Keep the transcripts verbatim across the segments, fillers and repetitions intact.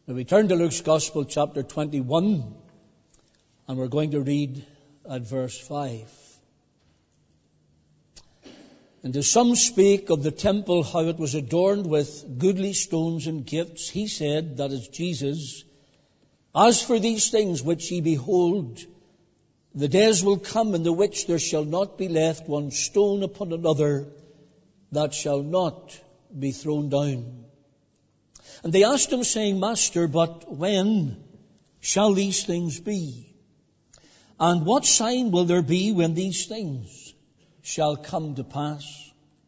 Now we turn to Luke's Gospel, chapter twenty-one, and we're going to read at verse five. And as some speak of the temple, how it was adorned with goodly stones and gifts, he said, that is Jesus, as for these things which ye behold, the days will come in the which there shall not be left one stone upon another that shall not be thrown down. And they asked him, saying, Master, but when shall these things be? And what sign will there be when these things shall come to pass?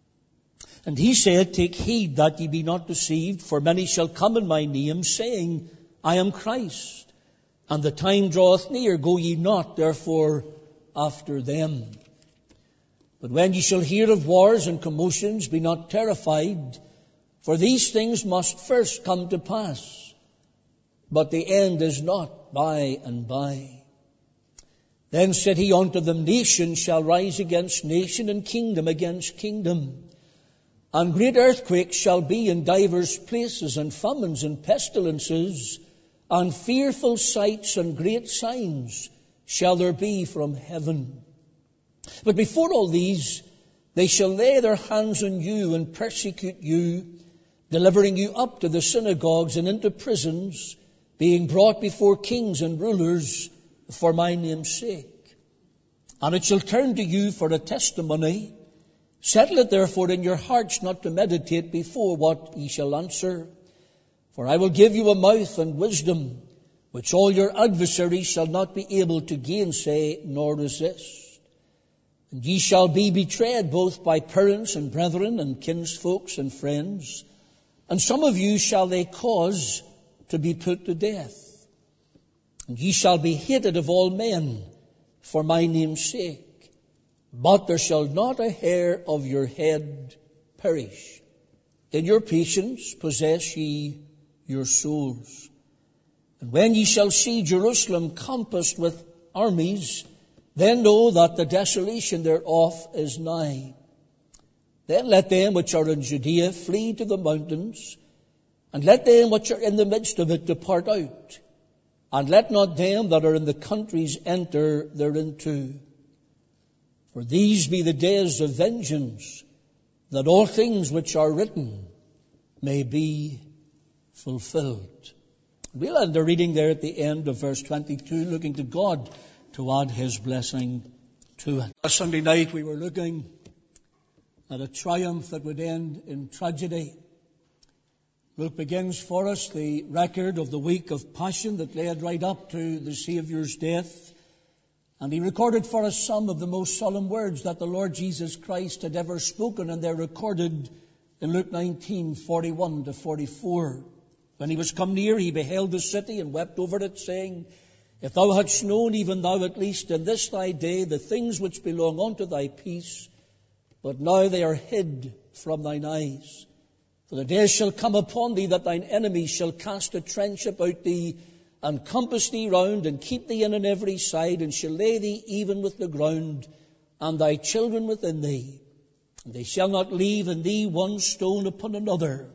And he said, Take heed that ye be not deceived, for many shall come in my name, saying, I am Christ, and the time draweth near. Go ye not, therefore, after them. But when ye shall hear of wars and commotions, be not terrified, for these things must first come to pass. But the end is not by and by. Then said he unto them, Nation shall rise against nation, and kingdom against kingdom. And great earthquakes shall be in divers places, and famines and pestilences, and fearful sights and great signs shall there be from heaven. But before all these, they shall lay their hands on you and persecute you, delivering you up to the synagogues and into prisons, being brought before kings and rulers for my name's sake. And it shall turn to you for a testimony. Settle it therefore in your hearts not to meditate before what ye shall answer. For I will give you a mouth and wisdom, which all your adversaries shall not be able to gainsay nor resist. And ye shall be betrayed both by parents and brethren and kinsfolks and friends. And some of you shall they cause to be put to death. And ye shall be hated of all men for my name's sake. But there shall not a hair of your head perish. In your patience possess ye your souls. And when ye shall see Jerusalem compassed with armies, then know that the desolation thereof is nigh. Then let them which are in Judea flee to the mountains, and let them which are in the midst of it depart out, and let not them that are in the countries enter thereinto. For these be the days of vengeance, that all things which are written may be fulfilled. We'll end the reading there at the end of verse twenty-two, looking to God to add his blessing to it. Last Sunday night we were looking at a triumph that would end in tragedy. Luke begins for us the record of the week of passion that led right up to the Saviour's death. And he recorded for us some of the most solemn words that the Lord Jesus Christ had ever spoken, and they're recorded in Luke nineteen, forty-one to forty-four. When he was come near, he beheld the city and wept over it, saying, If thou hadst known, even thou at least in this thy day, the things which belong unto thy peace, but now they are hid from thine eyes. For the days shall come upon thee that thine enemies shall cast a trench about thee, and compass thee round, and keep thee in on every side, and shall lay thee even with the ground, and thy children within thee. And they shall not leave in thee one stone upon another,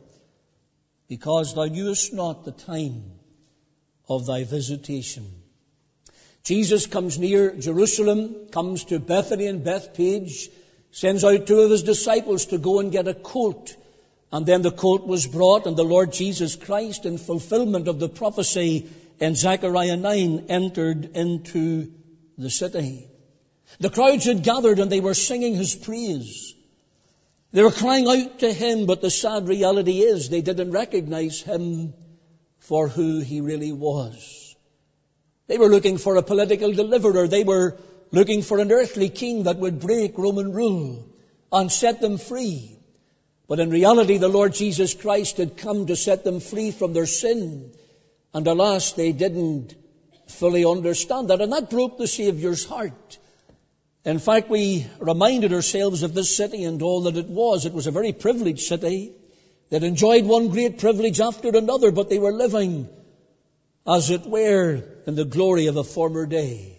because thou knewest not the time of thy visitation. Jesus comes near Jerusalem, comes to Bethany and Bethpage, sends out two of his disciples to go and get a colt. And then the colt was brought, and the Lord Jesus Christ, in fulfillment of the prophecy in Zechariah nine, entered into the city. The crowds had gathered, and they were singing his praise. They were crying out to him, but the sad reality is they didn't recognize him for who he really was. They were looking for a political deliverer. They were looking for an earthly king that would break Roman rule and set them free. But in reality, the Lord Jesus Christ had come to set them free from their sin. And alas, they didn't fully understand that. And that broke the Saviour's heart. In fact, we reminded ourselves of this city and all that it was. It was a very privileged city. They'd enjoyed one great privilege after another, but they were living, as it were, in the glory of a former day.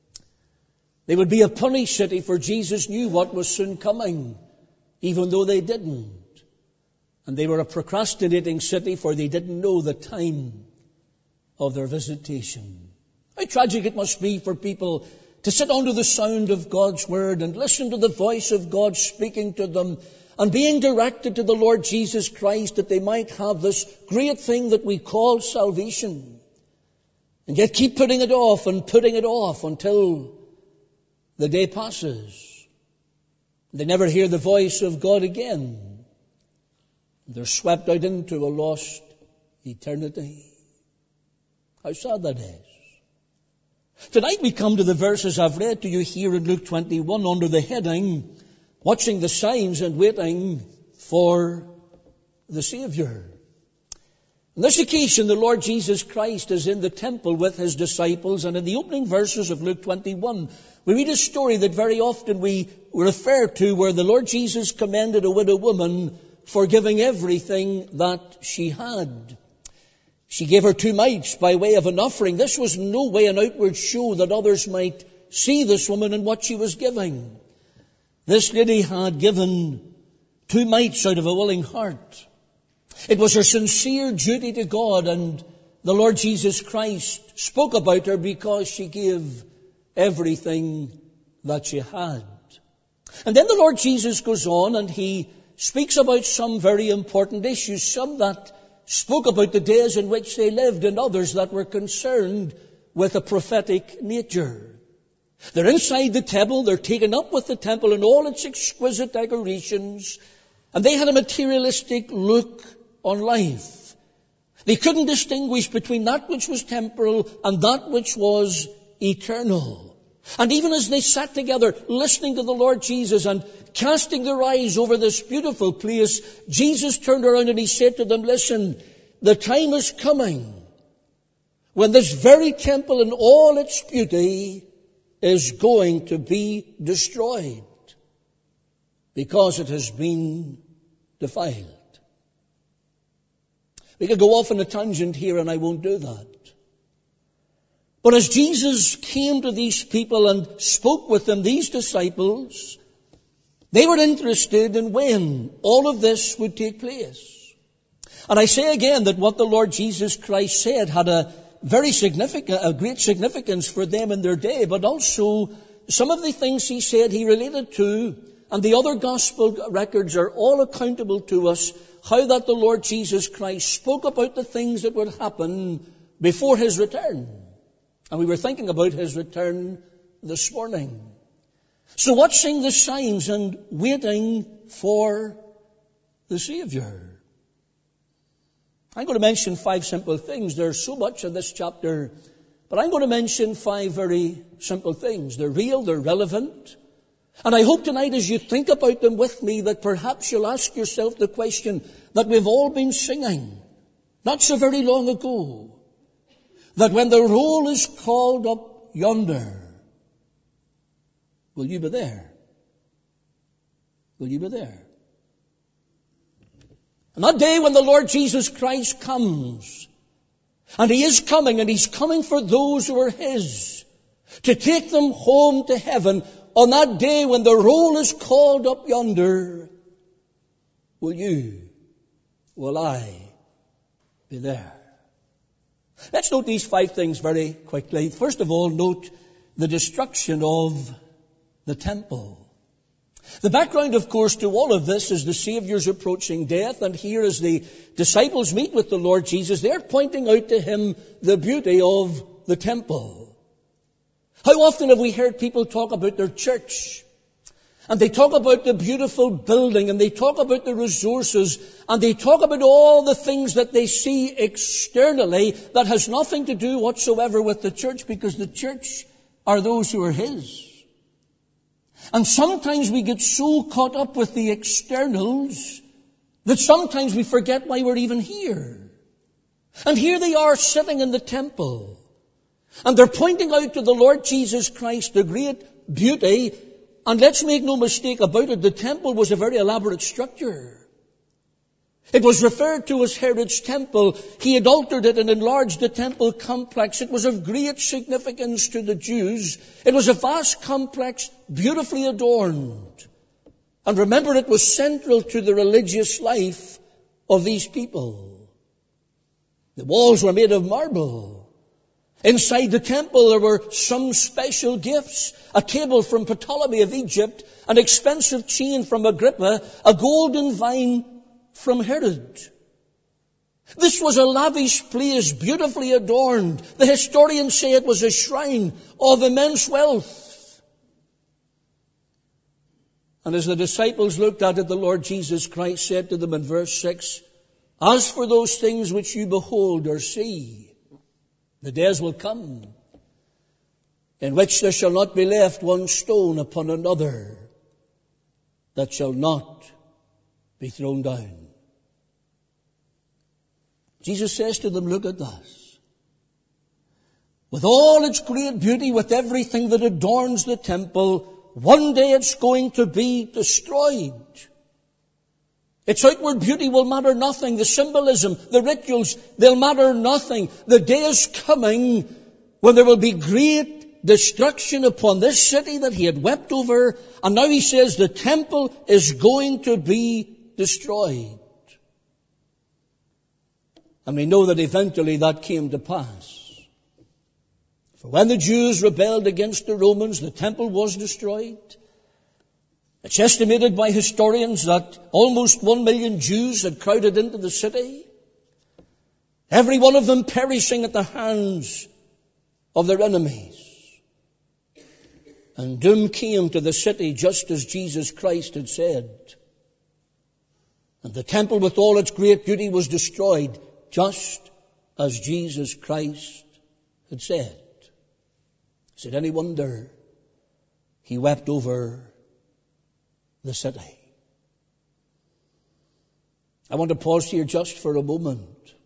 They would be a punished city, for Jesus knew what was soon coming, even though they didn't. And they were a procrastinating city, for they didn't know the time of their visitation. How tragic it must be for people to sit under the sound of God's Word and listen to the voice of God speaking to them and being directed to the Lord Jesus Christ that they might have this great thing that we call salvation. And yet keep putting it off and putting it off until the day passes. They never hear the voice of God again. They're swept out into a lost eternity. How sad that is. Tonight we come to the verses I've read to you here in Luke twenty-one under the heading, Watching the Signs and Waiting for the Savior. On this occasion, the Lord Jesus Christ is in the temple with His disciples, and in the opening verses of Luke twenty-one, we read a story that very often we refer to where the Lord Jesus commended a widow woman for giving everything that she had. She gave her two mites by way of an offering. This was in no way an outward show that others might see this woman and what she was giving. This lady had given two mites out of a willing heart. It was her sincere duty to God, and the Lord Jesus Christ spoke about her because she gave everything that she had. And then the Lord Jesus goes on and He speaks about some very important issues, some that spoke about the days in which they lived and others that were concerned with a prophetic nature. They're inside the temple, they're taken up with the temple and all its exquisite decorations, and they had a materialistic look on life. They couldn't distinguish between that which was temporal and that which was eternal. And even as they sat together listening to the Lord Jesus and casting their eyes over this beautiful place, Jesus turned around and He said to them, listen, the time is coming when this very temple in all its beauty is going to be destroyed because it has been defiled. We could go off on a tangent here and I won't do that. But as Jesus came to these people and spoke with them, these disciples, they were interested in when all of this would take place. And I say again that what the Lord Jesus Christ said had a very significant, a great significance for them in their day, but also some of the things He said He related to, and the other gospel records are all accountable to us, how that the Lord Jesus Christ spoke about the things that would happen before His return. And we were thinking about His return this morning. So watching the signs and waiting for the Savior. I'm going to mention five simple things. There's so much in this chapter, but I'm going to mention five very simple things. They're real, they're relevant. And I hope tonight as you think about them with me that perhaps you'll ask yourself the question that we've all been singing not so very long ago. That when the roll is called up yonder, will you be there? Will you be there? And that day when the Lord Jesus Christ comes, and He is coming, and He's coming for those who are His, to take them home to heaven, on that day when the roll is called up yonder, will you, will I be there? Let's note these five things very quickly. First of all, note the destruction of the temple. The background, of course, to all of this is the Savior's approaching death, and here as the disciples meet with the Lord Jesus, they're pointing out to Him the beauty of the temple. How often have we heard people talk about their church? And they talk about the beautiful building, and they talk about the resources, and they talk about all the things that they see externally that has nothing to do whatsoever with the church, because the church are those who are His. And sometimes we get so caught up with the externals that sometimes we forget why we're even here. And here they are sitting in the temple, and they're pointing out to the Lord Jesus Christ the great beauty. And let's make no mistake about it, the temple was a very elaborate structure. It was referred to as Herod's temple. He had altered it and enlarged the temple complex. It was of great significance to the Jews. It was a vast complex, beautifully adorned. And remember, it was central to the religious life of these people. The walls were made of marble. Inside the temple there were some special gifts. A table from Ptolemy of Egypt, an expensive chain from Agrippa, a golden vine from Herod. This was a lavish place, beautifully adorned. The historians say it was a shrine of immense wealth. And as the disciples looked at it, the Lord Jesus Christ said to them in verse six, "As for those things which you behold or see, the days will come in which there shall not be left one stone upon another that shall not be thrown down." Jesus says to them, look at this. With all its great beauty, with everything that adorns the temple, one day it's going to be destroyed. Its outward beauty will matter nothing. The symbolism, the rituals, they'll matter nothing. The day is coming when there will be great destruction upon this city that he had wept over. And now he says the temple is going to be destroyed. And we know that eventually that came to pass. For when the Jews rebelled against the Romans, the temple was destroyed. It's estimated by historians that almost one million Jews had crowded into the city, every one of them perishing at the hands of their enemies. And doom came to the city just as Jesus Christ had said. And the temple with all its great beauty was destroyed just as Jesus Christ had said. Is it any wonder he wept over the city? I want to pause here just for a moment.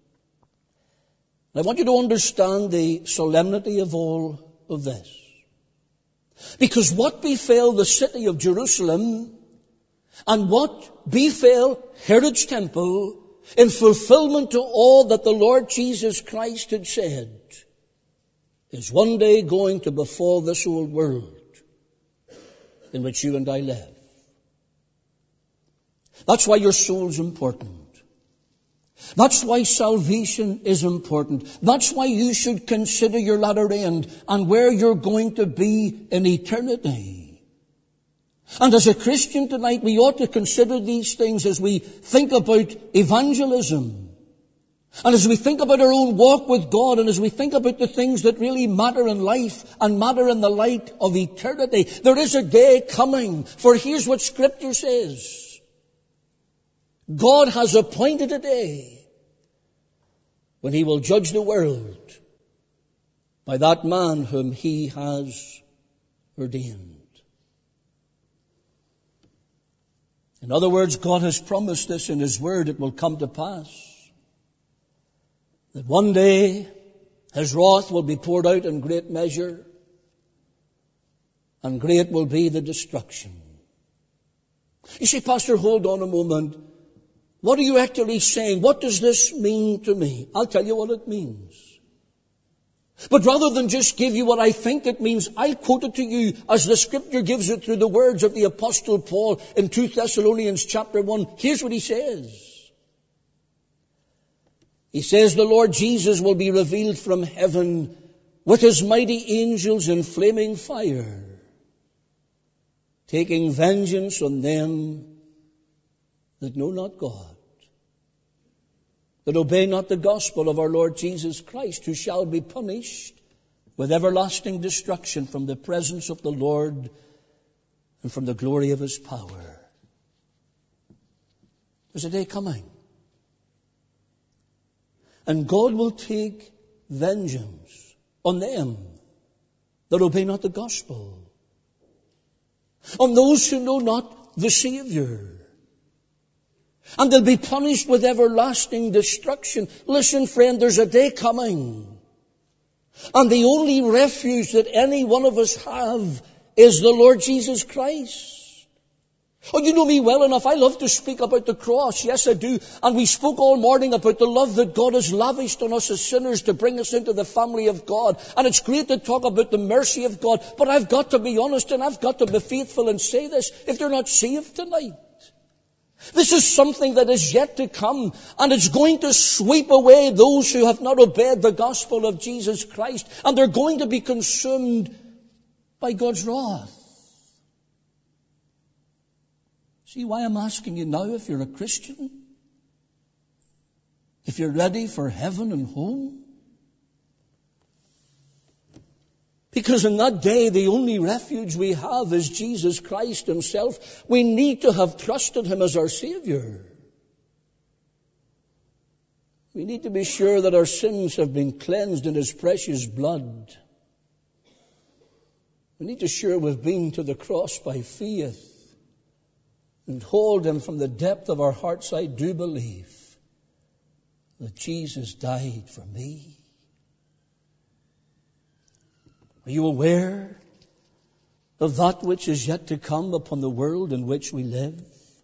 I want you to understand the solemnity of all of this. Because what befell the city of Jerusalem and what befell Herod's temple in fulfillment to all that the Lord Jesus Christ had said is one day going to befall this old world in which you and I live. That's why your soul's important. That's why salvation is important. That's why you should consider your latter end and where you're going to be in eternity. And as a Christian tonight, we ought to consider these things as we think about evangelism. And as we think about our own walk with God, and as we think about the things that really matter in life and matter in the light of eternity. There is a day coming, for here's what Scripture says. God has appointed a day when he will judge the world by that man whom he has ordained. In other words, God has promised this in his word. It will come to pass that one day his wrath will be poured out in great measure, and great will be the destruction. You see, Pastor, hold on a moment. What are you actually saying? What does this mean to me? I'll tell you what it means. But rather than just give you what I think it means, I'll quote it to you as the Scripture gives it through the words of the Apostle Paul in Second Thessalonians chapter one. Here's what he says. He says, the Lord Jesus will be revealed from heaven with his mighty angels in flaming fire, taking vengeance on them that know not God, that obey not the gospel of our Lord Jesus Christ, who shall be punished with everlasting destruction from the presence of the Lord and from the glory of his power. There's a day coming, and God will take vengeance on them that obey not the gospel, on those who know not the Savior. And they'll be punished with everlasting destruction. Listen, friend, there's a day coming. And the only refuge that any one of us have is the Lord Jesus Christ. Oh, you know me well enough. I love to speak about the cross. Yes, I do. And we spoke all morning about the love that God has lavished on us as sinners to bring us into the family of God. And it's great to talk about the mercy of God. But I've got to be honest and I've got to be faithful and say this. If you're not saved tonight, This is something that is yet to come, and it's going to sweep away those who have not obeyed the gospel of Jesus Christ, and they're going to be consumed by God's wrath. See why I'm asking you now, if you're a Christian, if you're ready for heaven and home? Because in that day, the only refuge we have is Jesus Christ himself. We need to have trusted him as our Savior. We need to be sure that our sins have been cleansed in his precious blood. We need to sure we've been to the cross by faith and hold him from the depth of our hearts. I do believe that Jesus died for me. Are you aware of that which is yet to come upon the world in which we live?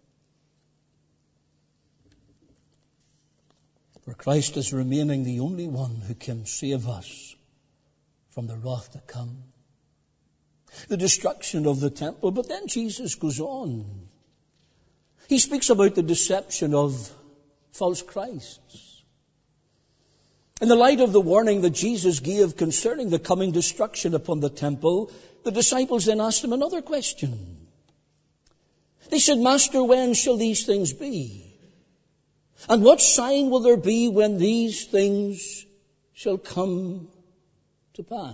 For Christ is remaining the only one who can save us from the wrath to come. The destruction of the temple. But then Jesus goes on. He speaks about the deception of false Christs. In the light of the warning that Jesus gave concerning the coming destruction upon the temple, the disciples then asked him another question. They said, Master, when shall these things be? And what sign will there be when these things shall come to pass?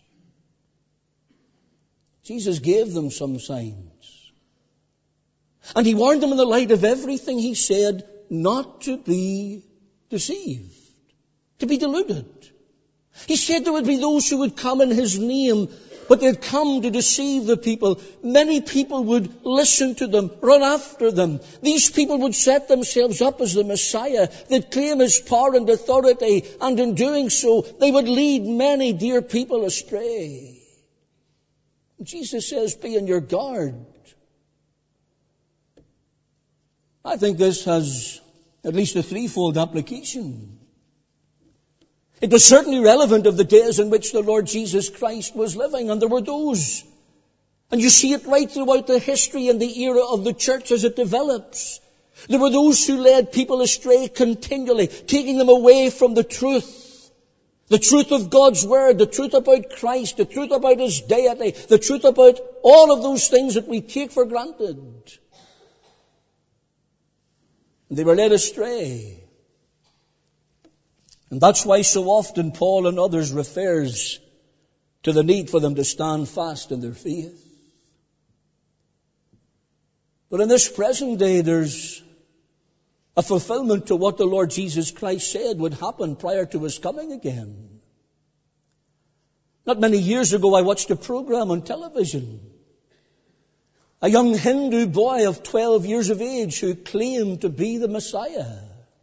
Jesus gave them some signs. And he warned them in the light of everything he said not to be deceived, to be deluded. He said there would be those who would come in his name, but they'd come to deceive the people. Many people would listen to them, run after them. These people would set themselves up as the Messiah. They'd claim his power and authority, and in doing so, they would lead many dear people astray. Jesus says, be on your guard. I think this has at least a threefold application. It was certainly relevant of the days in which the Lord Jesus Christ was living, and there were those. And you see it right throughout the history and the era of the church as it develops. There were those who led people astray continually, taking them away from the truth. The truth of God's Word, the truth about Christ, the truth about his deity, the truth about all of those things that we take for granted. And they were led astray. And that's why so often Paul and others refers to the need for them to stand fast in their faith. But in this present day, there's a fulfillment to what the Lord Jesus Christ said would happen prior to his coming again. Not many years ago, I watched a program on television. A young Hindu boy of twelve years of age who claimed to be the Messiah.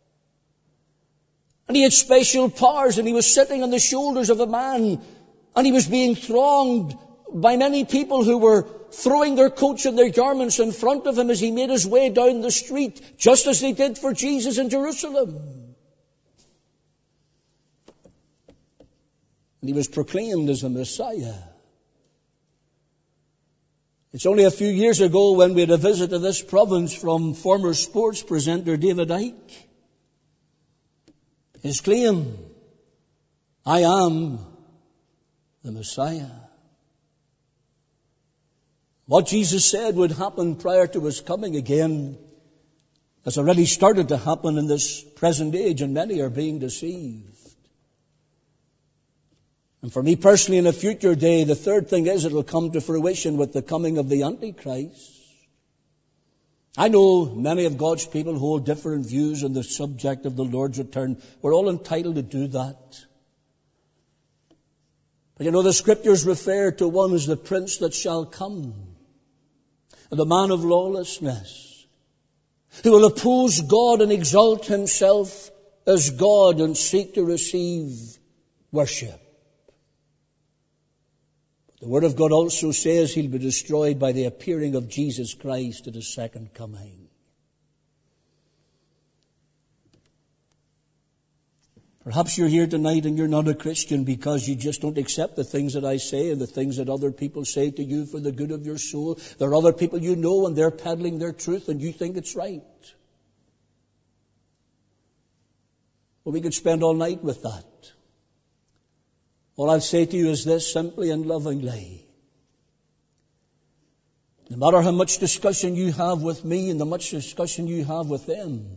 And he had special powers, and he was sitting on the shoulders of a man, and he was being thronged by many people who were throwing their coats and their garments in front of him as he made his way down the street, just as they did for Jesus in Jerusalem. And he was proclaimed as the Messiah. It's only a few years ago when we had a visit to this province from former sports presenter David Icke. His claim, I am the Messiah. What Jesus said would happen prior to his coming again has already started to happen in this present age, and many are being deceived. And for me personally, in a future day, the third thing is it will come to fruition with the coming of the Antichrist. I know many of God's people hold different views on the subject of the Lord's return. We're all entitled to do that. But you know, the Scriptures refer to one as the Prince that shall come, the man of lawlessness, who will oppose God and exalt himself as God and seek to receive worship. The Word of God also says he'll be destroyed by the appearing of Jesus Christ at his second coming. Perhaps you're here tonight and you're not a Christian because you just don't accept the things that I say and the things that other people say to you for the good of your soul. There are other people you know and they're peddling their truth and you think it's right. Well, we could spend all night with that. All I'll say to you is this, simply and lovingly. No matter how much discussion you have with me and how much discussion you have with them,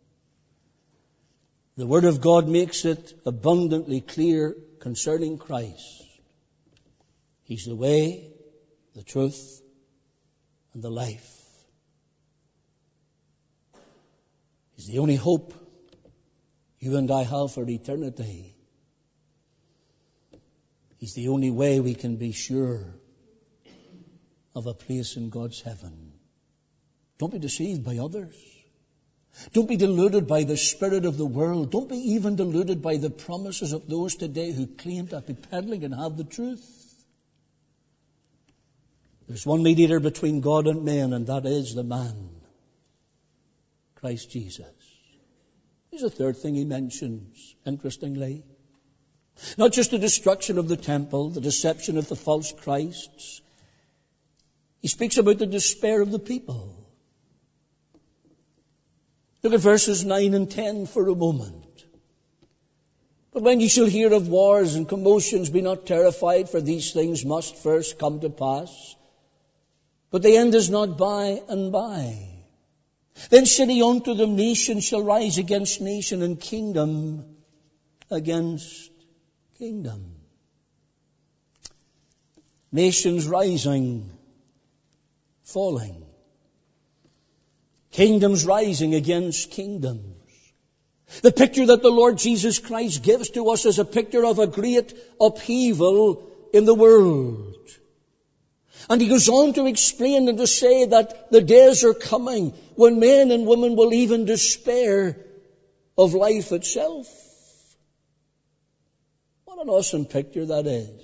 the Word of God makes it abundantly clear concerning Christ. He's the way, the truth, and the life. He's the only hope you and I have for eternity. He's the only way we can be sure of a place in God's heaven. Don't be deceived by others. Don't be deluded by the spirit of the world. Don't be even deluded by the promises of those today who claim to be peddling and have the truth. There's one mediator between God and men, and that is the man, Christ Jesus. Here's a third thing he mentions, interestingly. Not just the destruction of the temple, the deception of the false Christs. He speaks about the despair of the people. Look at verses nine and ten for a moment. But when ye shall hear of wars and commotions, be not terrified, for these things must first come to pass. But the end is not by and by. Then city unto them, nation shall rise against nation, and kingdom against kingdom. Nations rising, falling. Kingdoms rising against kingdoms. The picture that the Lord Jesus Christ gives to us is a picture of a great upheaval in the world. And he goes on to explain and to say that the days are coming when men and women will even despair of life itself. What an awesome picture that is.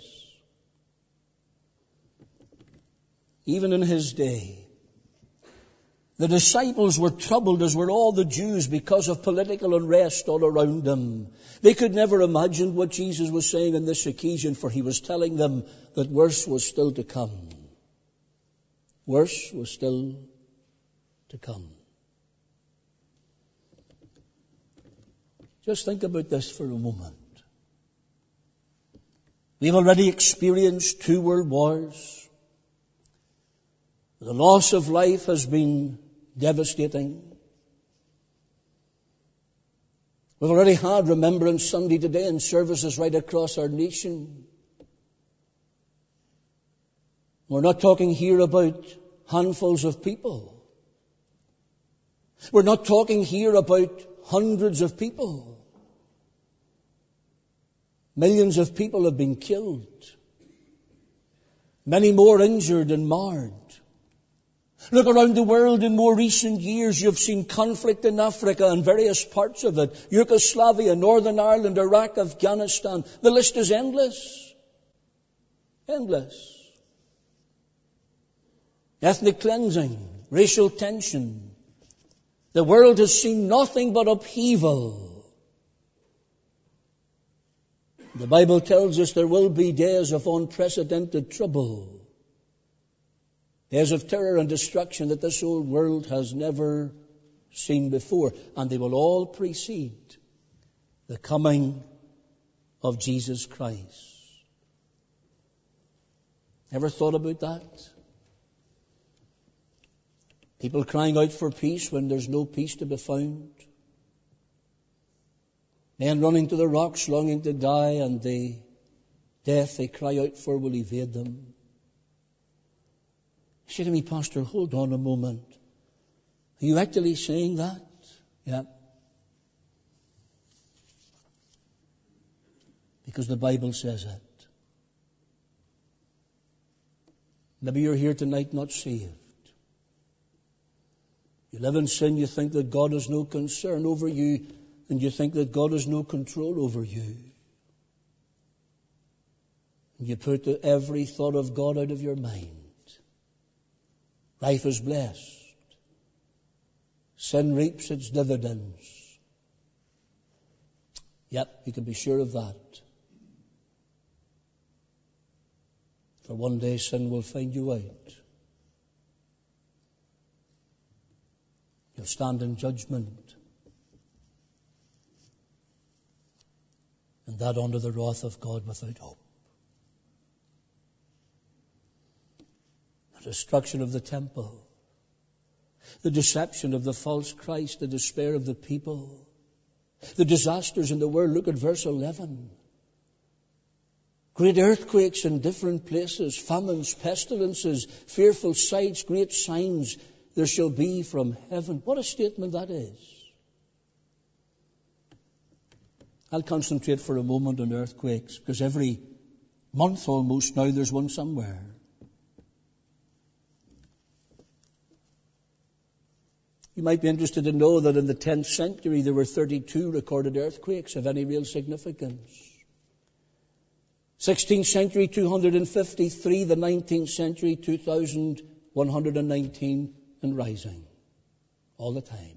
Even in his day, the disciples were troubled, as were all the Jews, because of political unrest all around them. They could never imagine what Jesus was saying on this occasion, for he was telling them that worse was still to come. Worse was still to come. Just think about this for a moment. We've already experienced two world wars. The loss of life has been devastating. We've already had Remembrance Sunday today in services right across our nation. We're not talking here about handfuls of people. We're not talking here about hundreds of people. Millions of people have been killed. Many more injured and marred. Look around the world in more recent years. You've seen conflict in Africa and various parts of it. Yugoslavia, Northern Ireland, Iraq, Afghanistan. The list is endless. Endless. Ethnic cleansing, racial tension. The world has seen nothing but upheaval. The Bible tells us there will be days of unprecedented trouble. Days of terror and destruction that this old world has never seen before. And they will all precede the coming of Jesus Christ. Ever thought about that? People crying out for peace when there's no peace to be found. Men running to the rocks, longing to die, and the death they cry out for will evade them. You say to me, Pastor, hold on a moment. Are you actually saying that? Yeah. Because the Bible says it. Maybe you're here tonight not saved. You live in sin, you think that God has no concern over you, and you think that God has no control over you. And you put every thought of God out of your mind. Life is blessed. Sin reaps its dividends. Yep, you can be sure of that. For one day sin will find you out. You'll stand in judgment. And that under the wrath of God without hope. The destruction of the temple. The deception of the false Christ. The despair of the people. The disasters in the world. Look at verse eleven. Great earthquakes in different places. Famines, pestilences, fearful sights, great signs there shall be from heaven. What a statement that is. I'll concentrate for a moment on earthquakes, because every month almost now there's one somewhere. You might be interested to know that in the tenth century there were thirty-two recorded earthquakes of any real significance. sixteenth century, two hundred fifty-three. The nineteenth century, two thousand one hundred nineteen, and rising. All the time.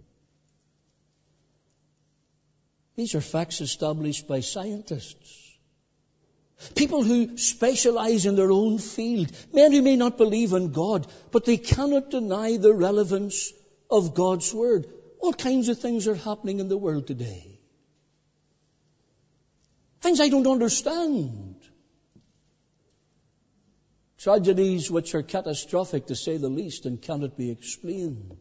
These are facts established by scientists. People who specialize in their own field. Men who may not believe in God, but they cannot deny the relevance of God's Word. All kinds of things are happening in the world today. Things I don't understand. Tragedies which are catastrophic, to say the least, and cannot be explained.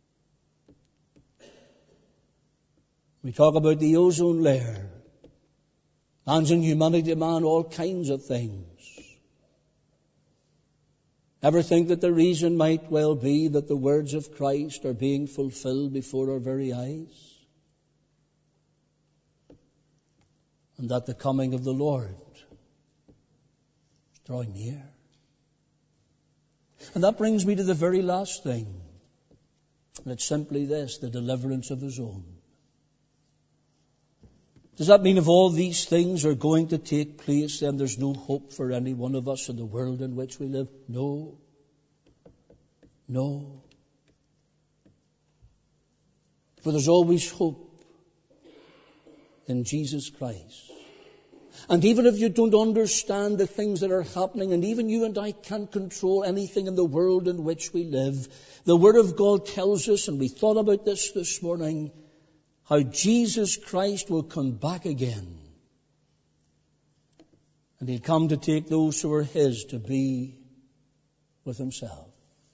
We talk about the ozone layer. Man's inhumanity to man, all kinds of things. Ever think that the reason might well be that the words of Christ are being fulfilled before our very eyes? And that the coming of the Lord is drawing near? And that brings me to the very last thing. And it's simply this, the deliverance of His own. Does that mean if all these things are going to take place, then there's no hope for any one of us in the world in which we live? No. No. For there's always hope in Jesus Christ. And even if you don't understand the things that are happening, and even you and I can't control anything in the world in which we live, the Word of God tells us, and we thought about this this morning, how Jesus Christ will come back again. And He'll come to take those who are His to be with Himself.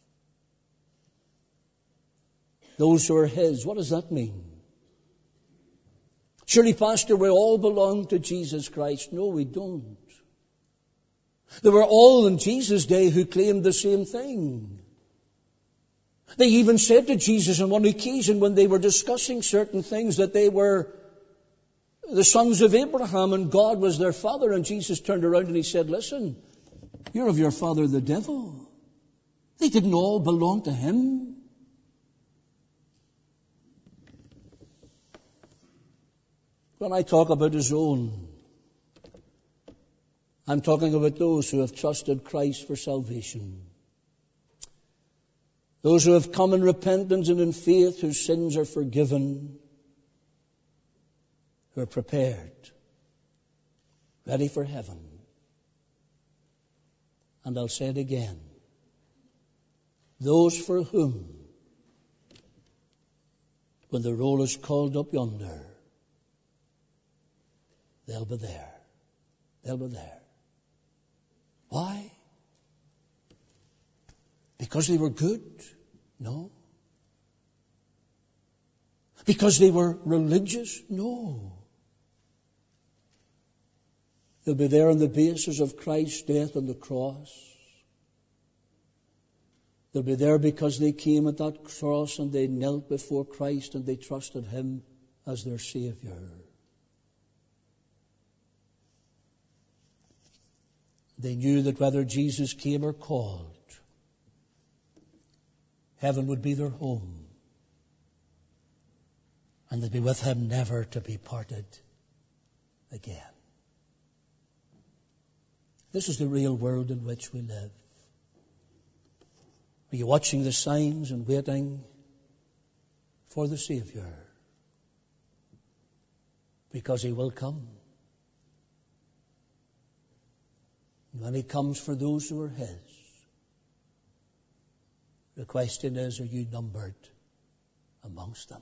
Those who are His, what does that mean? Surely, Pastor, we all belong to Jesus Christ. No, we don't. There were all in Jesus' day who claimed the same thing. They even said to Jesus on one occasion when they were discussing certain things that they were the sons of Abraham and God was their father. And Jesus turned around and He said, listen, you're of your father the devil. They didn't all belong to him. When I talk about His own, I'm talking about those who have trusted Christ for salvation. Those who have come in repentance and in faith, whose sins are forgiven, who are prepared, ready for heaven. And I'll say it again. Those for whom, when the roll is called up yonder, they'll be there. They'll be there. Why? Because they were good? No. Because they were religious? No. They'll be there on the basis of Christ's death on the cross. They'll be there because they came at that cross and they knelt before Christ and they trusted Him as their Savior. They knew that whether Jesus came or called, heaven would be their home. And they'd be with Him never to be parted again. This is the real world in which we live. Are you watching the signs and waiting for the Savior? because he will come. And when he comes for those who are his, the question is, are you numbered amongst them?